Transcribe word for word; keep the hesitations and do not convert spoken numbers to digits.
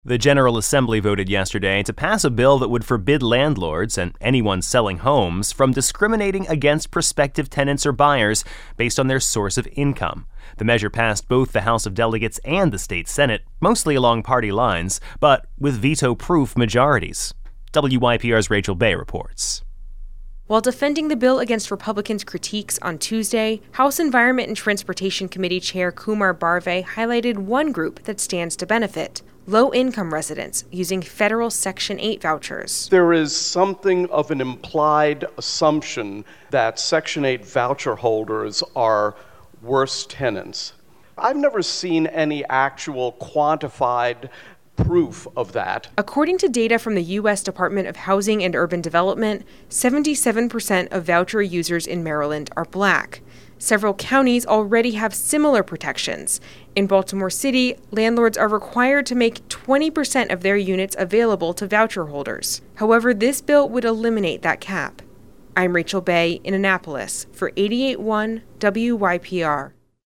The General Assembly voted yesterday to pass a bill that would forbid landlords and anyone selling homes from discriminating against prospective tenants or buyers based on their source of income. The measure passed both the House of Delegates and the state Senate, mostly along party lines, but with veto-proof majorities. W Y P R's Rachel Bay reports. While defending the bill against Republicans' critiques on Tuesday, House Environment and Transportation Committee Chair Kumar Barve highlighted one group that stands to benefit: low-income residents using federal Section eight vouchers. There is something of an implied assumption that Section eight voucher holders are worse tenants. I've never seen any actual quantified proof of that. According to data from the U S Department of Housing and Urban Development, seventy-seven percent of voucher users in Maryland are Black. Several counties already have similar protections. In Baltimore City, landlords are required to make twenty percent of their units available to voucher holders. However, this bill would eliminate that cap. I'm Rachel Bay in Annapolis for eighty-eight point one W Y P R.